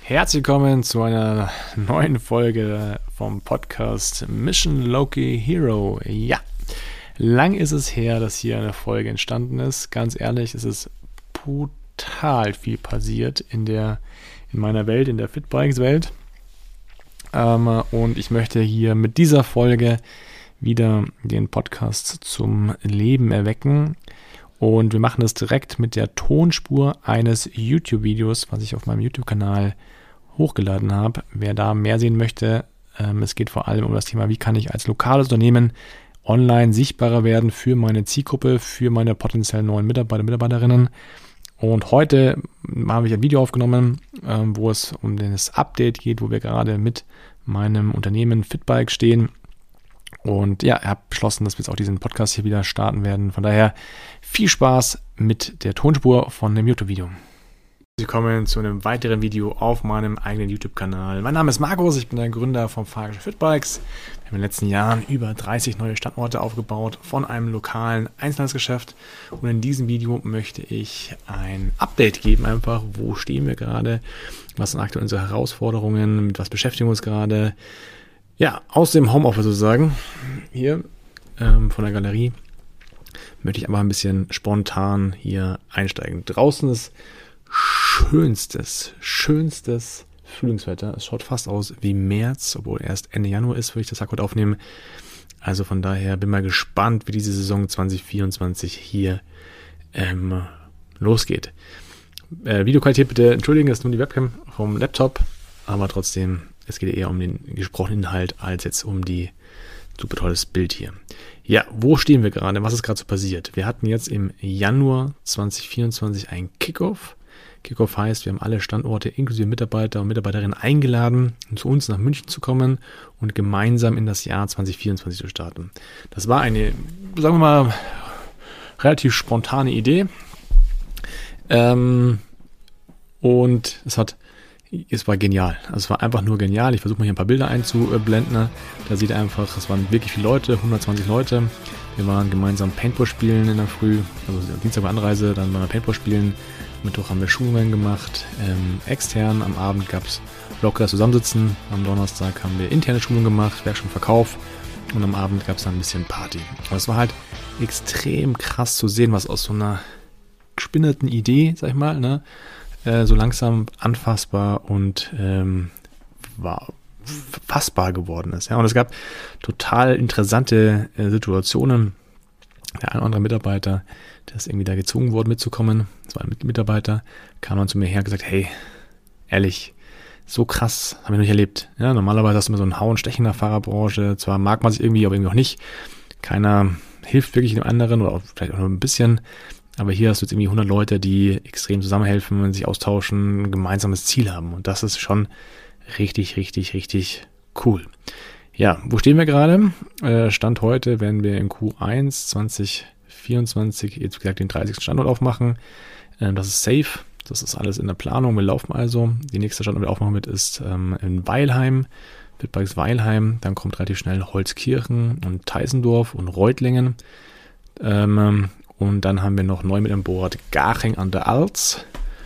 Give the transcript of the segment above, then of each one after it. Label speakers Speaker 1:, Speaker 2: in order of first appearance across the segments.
Speaker 1: Herzlich willkommen zu einer neuen Folge vom Podcast Mission Loki Hero. Ja, lang ist es her, dass hier eine Folge entstanden ist. Ganz ehrlich, es ist brutal viel passiert in meiner Welt, in der Fitbikes-Welt. Und ich möchte hier mit dieser Folge wieder den Podcast zum Leben erwecken. Und wir machen das direkt mit der Tonspur eines YouTube-Videos, was ich auf meinem YouTube-Kanal hochgeladen habe. Wer da mehr sehen möchte, es geht vor allem um das Thema, wie kann ich als lokales Unternehmen online sichtbarer werden für meine Zielgruppe, für meine potenziellen neuen Mitarbeiter, Mitarbeiterinnen. Und heute habe ich ein Video aufgenommen, wo es um das Update geht, wo wir gerade mit meinem Unternehmen Fitbike stehen. Und ja, ich habe beschlossen, dass wir jetzt auch diesen Podcast hier wieder starten werden. Von daher viel Spaß mit der Tonspur von dem YouTube-Video. Willkommen zu einem weiteren Video auf meinem eigenen YouTube-Kanal. Mein Name ist Markus, ich bin der Gründer von Fahrgeschäft Fitbikes. Wir haben in den letzten Jahren über 30 neue Standorte aufgebaut von einem lokalen Einzelhandelsgeschäft. Und in diesem Video möchte ich ein Update geben, einfach wo stehen wir gerade, was sind aktuell unsere Herausforderungen, mit was beschäftigen wir uns gerade. Ja, aus dem Homeoffice sozusagen, hier von der Galerie, möchte ich aber ein bisschen spontan hier einsteigen. Draußen ist schönstes Frühlingswetter. Es schaut fast aus wie März, obwohl erst Ende Januar ist, würde ich das Tag heute aufnehmen. Also von daher bin mal gespannt, wie diese Saison 2024 hier losgeht. Videoqualität bitte entschuldigen, das ist nur die Webcam vom Laptop, aber trotzdem, es geht eher um den gesprochenen Inhalt als jetzt um die super tolles Bild hier. Ja, wo stehen wir gerade? Was ist gerade so passiert? Wir hatten jetzt im Januar 2024 einen Kickoff. Kickoff heißt, wir haben alle Standorte inklusive Mitarbeiter und Mitarbeiterinnen eingeladen, zu uns nach München zu kommen und gemeinsam in das Jahr 2024 zu starten. Das war eine, sagen wir mal, relativ spontane Idee. Und es war genial. Also es war einfach nur genial. Ich versuche mal hier ein paar Bilder einzublenden. Da sieht einfach, es waren wirklich viele Leute, 120 Leute. Wir waren gemeinsam Paintball spielen in der Früh, also Dienstag war Anreise, dann waren wir Paintball spielen. Mittwoch haben wir Schulungen gemacht, extern. Am Abend gab es lockeres Zusammensitzen. Am Donnerstag haben wir interne Schulungen gemacht, Werkstattverkauf. Und am Abend gab es dann ein bisschen Party. Und es war halt extrem krass zu sehen, was aus so einer gespinnerten Idee, sag ich mal, ne, so langsam anfassbar und war fassbar geworden ist. Ja. Und es gab total interessante Situationen. Der eine oder andere Mitarbeiter, der ist irgendwie da gezwungen worden mitzukommen, das war ein Mitarbeiter, kam dann zu mir her und gesagt, hey, ehrlich, so krass haben wir noch nicht erlebt. Ja, normalerweise hast du immer so ein Hauen, Stechen in der Fahrerbranche, zwar mag man sich irgendwie, aber irgendwie auch nicht. Keiner hilft wirklich dem anderen oder auch vielleicht auch nur ein bisschen, aber hier hast du jetzt irgendwie 100 Leute, die extrem zusammenhelfen, sich austauschen, ein gemeinsames Ziel haben und das ist schon richtig, richtig, richtig cool. Ja, wo stehen wir gerade? Stand heute werden wir in Q1 2024, jetzt gesagt, den 30. Standort aufmachen. Das ist safe, das ist alles in der Planung, wir laufen also. Die nächste Standort, die wir aufmachen mit, ist in Weilheim, Fitbikes Weilheim. Dann kommt relativ schnell Holzkirchen und Teisendorf und Reutlingen. Und dann haben wir noch neu mit an Bord Garching an der Alz,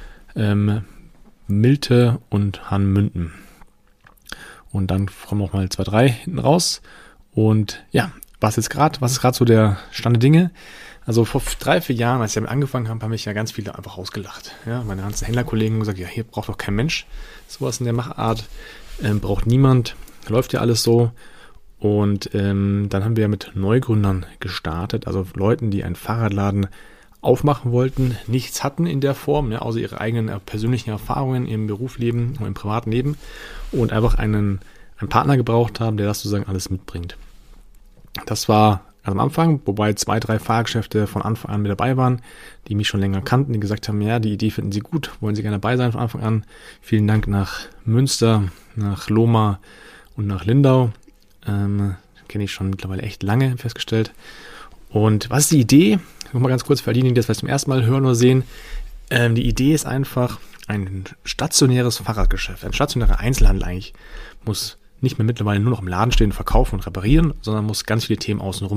Speaker 1: Milte und Hanmünden. Und dann kommen noch mal 2, 3 hinten raus. Und ja, was ist gerade so der Stand der Dinge? Also vor 3, 4 Jahren, als ich damit angefangen habe, haben mich ja ganz viele einfach ausgelacht. Ja, meine ganzen Händlerkollegen haben gesagt, ja, hier braucht doch kein Mensch sowas in der Machart. Braucht niemand, läuft ja alles so. Und dann haben wir mit Neugründern gestartet, also Leuten, die einen Fahrradladen aufmachen wollten, nichts hatten in der Form, ne, außer ihre eigenen persönlichen Erfahrungen im Berufsleben und im privaten Leben und einfach einen Partner gebraucht haben, der das sozusagen alles mitbringt. Das war am Anfang, wobei 2, 3 Fahrgeschäfte von Anfang an mit dabei waren, die mich schon länger kannten, die gesagt haben, ja, die Idee finden sie gut, wollen sie gerne dabei sein von Anfang an. Vielen Dank nach Münster, nach Lohmar und nach Lindau. Kenne ich schon mittlerweile echt lange festgestellt. Und was ist die Idee? Nochmal ganz kurz für diejenigen, die das vielleicht zum ersten Mal hören oder sehen. Die Idee ist einfach ein stationäres Fahrradgeschäft, ein stationärer Einzelhandel eigentlich. Muss nicht mehr mittlerweile nur noch im Laden stehen, verkaufen und reparieren, sondern muss ganz viele Themen außenrum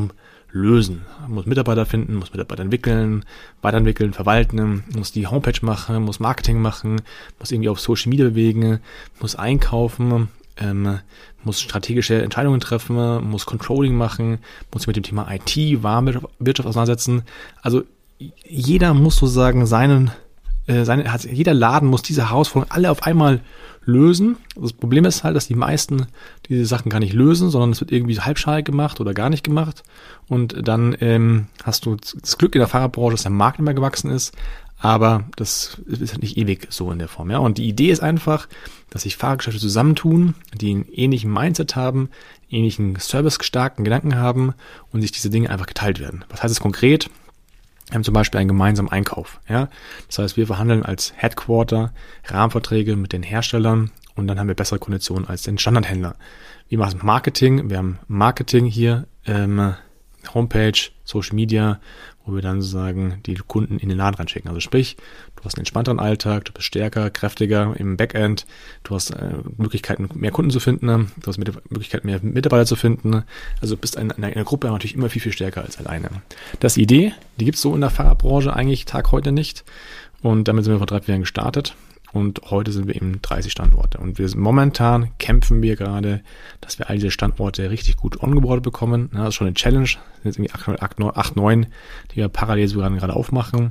Speaker 1: lösen. Man muss Mitarbeiter finden, muss Mitarbeiter entwickeln, weiterentwickeln, verwalten, muss die Homepage machen, muss Marketing machen, muss irgendwie auf Social Media bewegen, muss einkaufen, muss strategische Entscheidungen treffen, muss Controlling machen, muss sich mit dem Thema IT, Warenwirtschaft auseinandersetzen. Also jeder muss sozusagen jeder Laden muss diese Herausforderungen alle auf einmal lösen. Das Problem ist halt, dass die meisten diese Sachen gar nicht lösen, sondern es wird irgendwie halbschalig gemacht oder gar nicht gemacht. Und dann hast du das Glück in der Fahrradbranche, dass der Markt immer gewachsen ist, aber das ist halt nicht ewig so in der Form. Ja? Und die Idee ist einfach, dass sich Fahrradgeschäfte zusammentun, die einen ähnlichen Mindset haben, ähnlichen servicestarken Gedanken haben und sich diese Dinge einfach geteilt werden. Was heißt es konkret? Wir haben zum Beispiel einen gemeinsamen Einkauf. Ja? Das heißt, wir verhandeln als Headquarter Rahmenverträge mit den Herstellern und dann haben wir bessere Konditionen als den Standardhändler. Wir machen Marketing. Wir haben Marketing hier, Homepage, Social Media, wo wir dann sozusagen die Kunden in den Laden reinschicken. Also sprich, du hast einen entspannteren Alltag, du bist stärker, kräftiger im Backend, du hast Möglichkeiten, mehr Kunden zu finden, du hast Möglichkeiten, mehr Mitarbeiter zu finden. Also du bist in einer Gruppe natürlich immer viel, viel stärker als alleine. Das ist die Idee, die gibt es so in der Fahrradbranche eigentlich Tag heute nicht. Und damit sind wir vor 3 Jahren gestartet. Und heute sind wir eben 30 Standorte. Und momentan kämpfen wir gerade, dass wir all diese Standorte richtig gut ongeboardet bekommen. Ja, das ist schon eine Challenge. Das sind jetzt irgendwie 8, 9, die wir parallel sogar gerade aufmachen.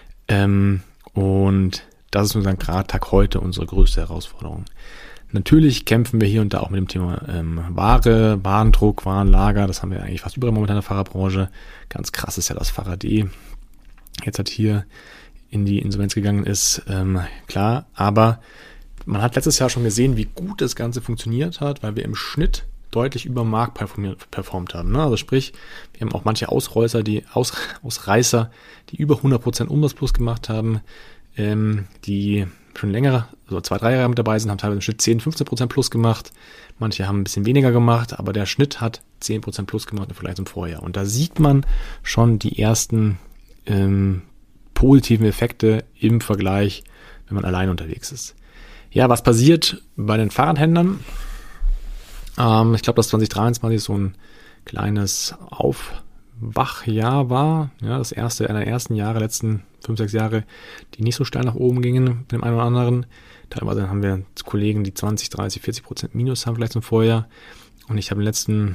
Speaker 1: Und das ist sozusagen gerade Tag heute unsere größte Herausforderung. Natürlich kämpfen wir hier und da auch mit dem Thema Ware, Warendruck, Warenlager. Das haben wir eigentlich fast überall momentan in der Fahrradbranche. Ganz krass ist ja das Fahrrad.de. Jetzt hat hier in die Insolvenz gegangen ist, klar, aber man hat letztes Jahr schon gesehen, wie gut das Ganze funktioniert hat, weil wir im Schnitt deutlich über dem Markt performt haben. Ne? Also sprich, wir haben auch manche Ausreißer, die über 100% Umsatz plus gemacht haben, die schon länger, also 2-3 Jahre mit dabei sind, haben teilweise im Schnitt 10-15% plus gemacht. Manche haben ein bisschen weniger gemacht, aber der Schnitt hat 10% plus gemacht im Vergleich zum Vorjahr. Und da sieht man schon die ersten positiven Effekte im Vergleich, wenn man alleine unterwegs ist. Ja, was passiert bei den Fahrradhändlern? Ich glaube, dass 2023 so ein kleines Aufwachjahr war. Ja, das erste einer der ersten Jahre, letzten 5-6 Jahre, die nicht so steil nach oben gingen mit dem einen oder anderen. Teilweise haben wir Kollegen, die 20, 30, 40% Minus haben vielleicht zum Vorjahr. Und ich habe in den letzten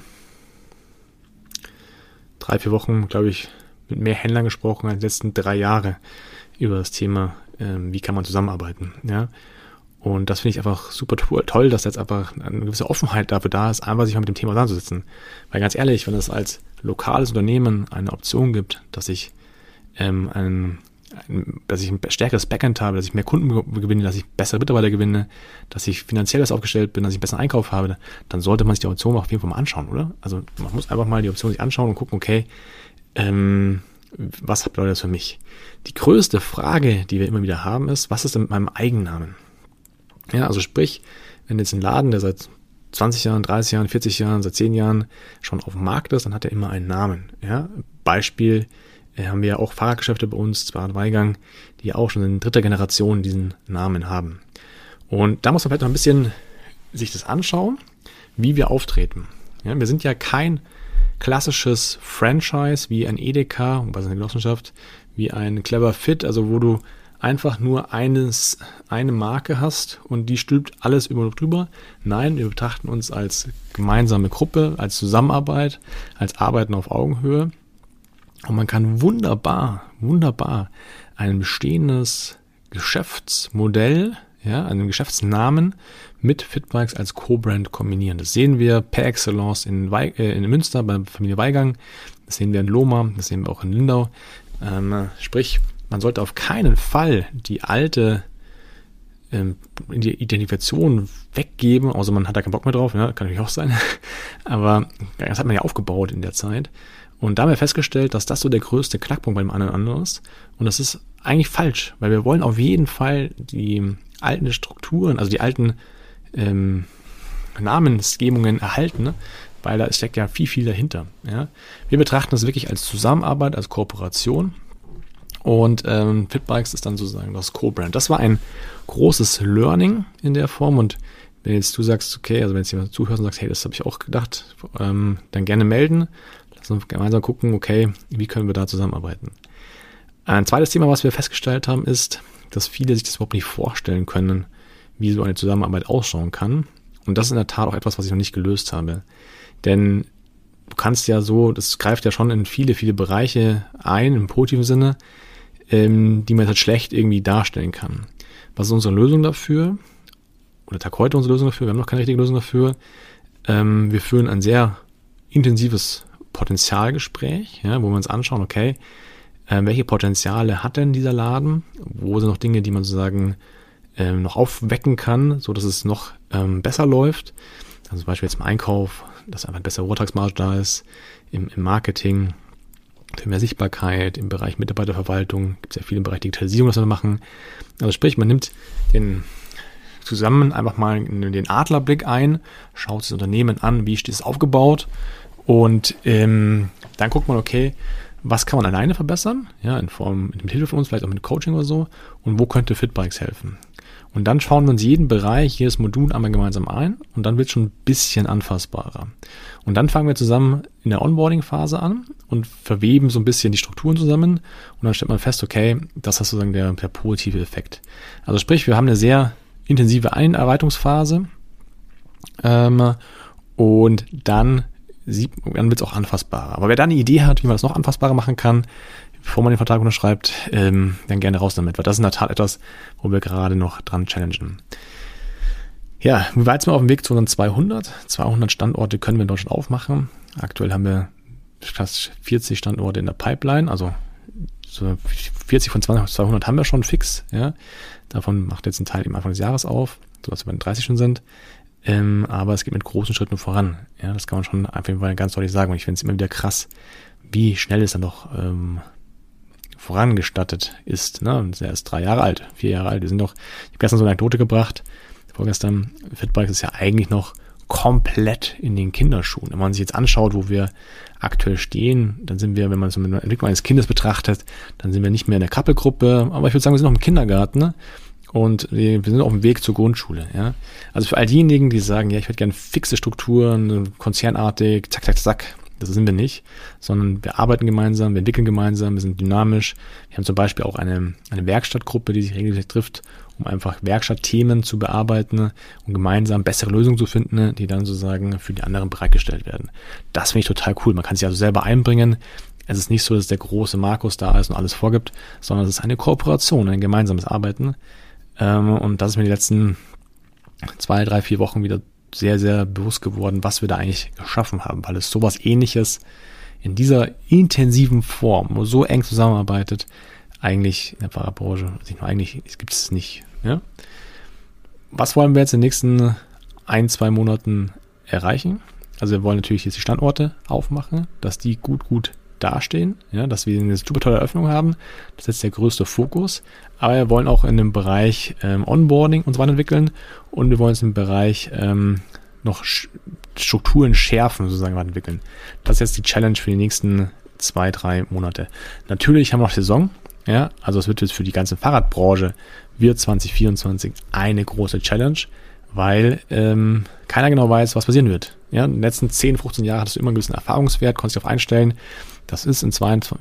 Speaker 1: 3-4 Wochen, glaube ich, mit mehr Händlern gesprochen als die letzten 3 Jahre über das Thema, wie kann man zusammenarbeiten. Ja? Und das finde ich einfach super toll, dass jetzt einfach eine gewisse Offenheit dafür da ist, einfach sich mal mit dem Thema auseinanderzusetzen. Weil ganz ehrlich, wenn es als lokales Unternehmen eine Option gibt, dass ich ein stärkeres Backend habe, dass ich mehr Kunden gewinne, dass ich bessere Mitarbeiter gewinne, dass ich finanziell besser aufgestellt bin, dass ich einen besseren Einkauf habe, dann sollte man sich die Option auf jeden Fall mal anschauen, oder? Also man muss einfach mal die Option sich anschauen und gucken, okay, was bedeutet das für mich? Die größte Frage, die wir immer wieder haben, ist, was ist denn mit meinem Eigennamen? Ja, also sprich, wenn jetzt ein Laden, der seit 20 Jahren, 30 Jahren, 40 Jahren, seit 10 Jahren schon auf dem Markt ist, dann hat er immer einen Namen. Ja, Beispiel haben wir ja auch Fahrradgeschäfte bei uns, Weigang, die auch schon in 3. Generation diesen Namen haben. Und da muss man vielleicht noch ein bisschen sich das anschauen, wie wir auftreten. Ja, wir sind ja kein klassisches Franchise wie ein Edeka, was ist eine Genossenschaft, wie ein Clever Fit, also wo du einfach nur eine Marke hast und die stülpt alles über und drüber. Nein, wir betrachten uns als gemeinsame Gruppe, als Zusammenarbeit, als Arbeiten auf Augenhöhe. Und man kann wunderbar ein bestehendes Geschäftsmodell, ja, einen Geschäftsnamen mit Fitbikes als Co-Brand kombinieren. Das sehen wir per Excellence in Münster bei Familie Weigang, das sehen wir in Lohmar, das sehen wir auch in Lindau. Sprich, man sollte auf keinen Fall die alte Identifikation weggeben, außer man hat da keinen Bock mehr drauf, ja, kann natürlich auch sein. Aber das hat man ja aufgebaut in der Zeit. Und da haben wir festgestellt, dass das so der größte Knackpunkt bei dem anderen ist. Und das ist eigentlich falsch, weil wir wollen auf jeden Fall die alten Strukturen, also die alten Namensgebungen erhalten, ne? Weil da steckt ja viel dahinter. Ja? Wir betrachten das wirklich als Zusammenarbeit, als Kooperation. Und Fitbikes ist dann sozusagen das Co-Brand. Das war ein großes Learning in der Form. Und wenn jetzt du sagst, okay, also wenn jetzt jemand zuhört und sagt, hey, das habe ich auch gedacht, dann gerne melden. Lass uns gemeinsam gucken, okay, wie können wir da zusammenarbeiten. Ein zweites Thema, was wir festgestellt haben, ist, dass viele sich das überhaupt nicht vorstellen können, wie so eine Zusammenarbeit ausschauen kann. Und das ist in der Tat auch etwas, was ich noch nicht gelöst habe. Denn du kannst ja so, das greift ja schon in viele, viele Bereiche ein, im positiven Sinne, die man halt schlecht irgendwie darstellen kann. Was ist unsere Lösung dafür? Oder Tag heute unsere Lösung dafür? Wir haben noch keine richtige Lösung dafür. Wir führen ein sehr intensives Potenzialgespräch, ja, wo wir uns anschauen, okay, welche Potenziale hat denn dieser Laden? Wo sind noch Dinge, die man sozusagen noch aufwecken kann, so dass es noch besser läuft? Also zum Beispiel jetzt im Einkauf, dass einfach eine bessere Vortragsmarge da ist, im Marketing, für mehr Sichtbarkeit, im Bereich Mitarbeiterverwaltung, gibt es ja viel im Bereich Digitalisierung, was wir machen. Also sprich, man nimmt zusammen einfach mal den Adlerblick ein, schaut das Unternehmen an, wie ist es aufgebaut und dann guckt man, okay, was kann man alleine verbessern, ja, in Form mit Hilfe von uns, vielleicht auch mit Coaching oder so, und wo könnte Fitbikes helfen. Und dann schauen wir uns jeden Bereich, jedes Modul einmal gemeinsam ein und dann wird es schon ein bisschen anfassbarer. Und dann fangen wir zusammen in der Onboarding-Phase an und verweben so ein bisschen die Strukturen zusammen und dann stellt man fest, okay, das ist sozusagen der positive Effekt. Also sprich, wir haben eine sehr intensive Einarbeitungsphase und dann wird es auch anfassbarer. Aber wer da eine Idee hat, wie man das noch anfassbarer machen kann, bevor man den Vertrag unterschreibt, dann gerne raus damit, weil das ist in der Tat etwas, wo wir gerade noch dran challengen. Ja, wie weit sind wir auf dem Weg zu unseren 200? 200 Standorte können wir in Deutschland aufmachen. Aktuell haben wir fast 40 Standorte in der Pipeline, also so 40 von 200 haben wir schon fix. Ja. Davon macht jetzt ein Teil im Anfang des Jahres auf, sodass wir bei den 30 schon sind. Aber es geht mit großen Schritten voran. Ja, das kann man schon auf jeden Fall ganz deutlich sagen. Und ich finde es immer wieder krass, wie schnell es dann doch vorangestattet ist. Ne? Und er ist 3 Jahre alt, 4 Jahre alt. Ich habe gestern so eine Anekdote gebracht. Vorgestern, Fitbikes ist ja eigentlich noch komplett in den Kinderschuhen. Wenn man sich jetzt anschaut, wo wir aktuell stehen, dann sind wir, wenn man es mit der Entwicklung eines Kindes betrachtet, dann sind wir nicht mehr in der Krabbelgruppe, aber ich würde sagen, wir sind noch im Kindergarten, ne? Und wir sind auf dem Weg zur Grundschule. Ja? Also für all diejenigen, die sagen, ja, ich hätte gerne fixe Strukturen, konzernartig, zack, zack, zack, das sind wir nicht, sondern wir arbeiten gemeinsam, wir entwickeln gemeinsam, wir sind dynamisch. Wir haben zum Beispiel auch eine Werkstattgruppe, die sich regelmäßig trifft, um einfach Werkstattthemen zu bearbeiten und gemeinsam bessere Lösungen zu finden, die dann sozusagen für die anderen bereitgestellt werden. Das finde ich total cool. Man kann sich also selber einbringen. Es ist nicht so, dass der große Markus da ist und alles vorgibt, sondern es ist eine Kooperation, ein gemeinsames Arbeiten. Und das ist mir die letzten 2, 3, 4 Wochen wieder sehr, sehr bewusst geworden, was wir da eigentlich geschaffen haben, weil es sowas Ähnliches in dieser intensiven Form, wo so eng zusammenarbeitet, eigentlich in der Fahrradbranche, nicht nur eigentlich, gibt es nicht. Ja? Was wollen wir jetzt in den nächsten 1, 2 Monaten erreichen? Also wir wollen natürlich jetzt die Standorte aufmachen, dass die gut dastehen, ja, dass wir eine super tolle Eröffnung haben. Das ist jetzt der größte Fokus. Aber wir wollen auch in dem Bereich Onboarding uns weiterentwickeln und wir wollen uns im Bereich noch Strukturen schärfen, sozusagen weiterentwickeln. Das ist jetzt die Challenge für die nächsten 2, 3 Monate. Natürlich haben wir noch Saison. Ja, also es wird jetzt für die ganze Fahrradbranche wird 2024 eine große Challenge, weil keiner genau weiß, was passieren wird. Ja, in den letzten 10, 15 Jahren hattest du immer einen gewissen Erfahrungswert, konntest dich darauf einstellen. Das ist in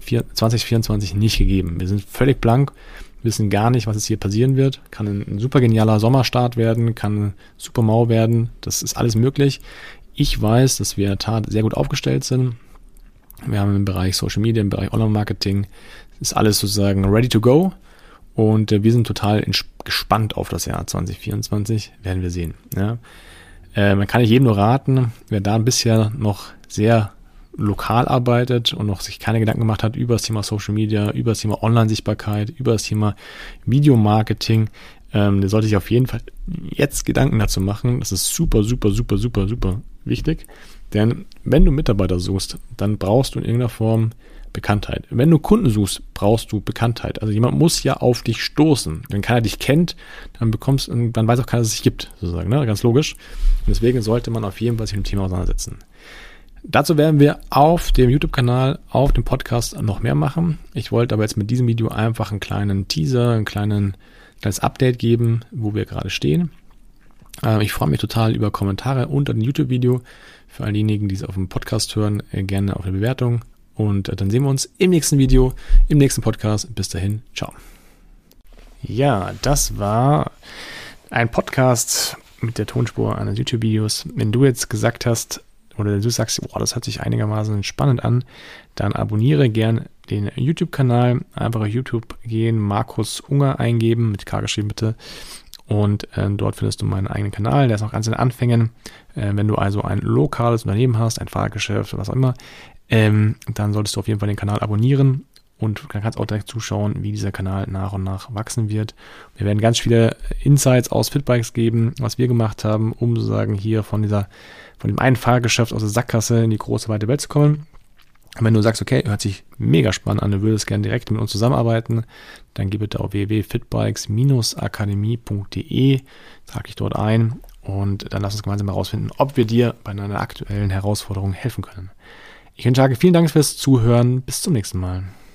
Speaker 1: 2024 nicht gegeben. Wir sind völlig blank, wissen gar nicht, was jetzt hier passieren wird. Kann ein super genialer Sommerstart werden, kann super mau werden. Das ist alles möglich. Ich weiß, dass wir in der Tat sehr gut aufgestellt sind. Wir haben im Bereich Social Media, im Bereich Online-Marketing, ist alles sozusagen ready to go. Und wir sind total gespannt auf das Jahr 2024, werden wir sehen. Ja. Man kann nicht jedem nur raten, wer da bisher noch sehr lokal arbeitet und noch sich keine Gedanken gemacht hat über das Thema Social Media, über das Thema Online-Sichtbarkeit, über das Thema Videomarketing, der sollte sich auf jeden Fall jetzt Gedanken dazu machen. Das ist super wichtig. Denn wenn du Mitarbeiter suchst, dann brauchst du in irgendeiner Form Bekanntheit. Wenn du Kunden suchst, brauchst du Bekanntheit. Also jemand muss ja auf dich stoßen. Wenn keiner dich kennt, dann weiß auch keiner, dass es dich gibt, sozusagen, ne? Ganz logisch. Und deswegen sollte man auf jeden Fall sich mit dem Thema auseinandersetzen. Dazu werden wir auf dem YouTube-Kanal, auf dem Podcast noch mehr machen. Ich wollte aber jetzt mit diesem Video einfach einen kleinen Teaser, kleines Update geben, wo wir gerade stehen. Ich freue mich total über Kommentare unter dem YouTube-Video. Für all diejenigen, die es auf dem Podcast hören, gerne auf eine Bewertung. Und dann sehen wir uns im nächsten Video, im nächsten Podcast. Bis dahin, ciao. Ja, das war ein Podcast mit der Tonspur eines YouTube-Videos. Wenn du jetzt gesagt hast, oder du sagst, boah, das hört sich einigermaßen spannend an, dann abonniere gern den YouTube-Kanal. Einfach auf YouTube gehen, Markus Unger eingeben, mit K geschrieben bitte. Und dort findest du meinen eigenen Kanal, der ist noch ganz in den Anfängen. Wenn du also ein lokales Unternehmen hast, ein Fahrgeschäft oder was auch immer, dann solltest du auf jeden Fall den Kanal abonnieren und dann kannst auch direkt zuschauen, wie dieser Kanal nach und nach wachsen wird. Wir werden ganz viele Insights aus Fitbikes geben, was wir gemacht haben, um sozusagen hier von dem einen Fahrgeschäft aus der Sackgasse in die große, weite Welt zu kommen. Und wenn du sagst, okay, hört sich mega spannend an, du würdest gerne direkt mit uns zusammenarbeiten, dann geh bitte auf www.fitbikes-akademie.de, trag dich dort ein und dann lass uns gemeinsam herausfinden, ob wir dir bei einer aktuellen Herausforderung helfen können. Ich wünsche vielen Dank fürs Zuhören, bis zum nächsten Mal.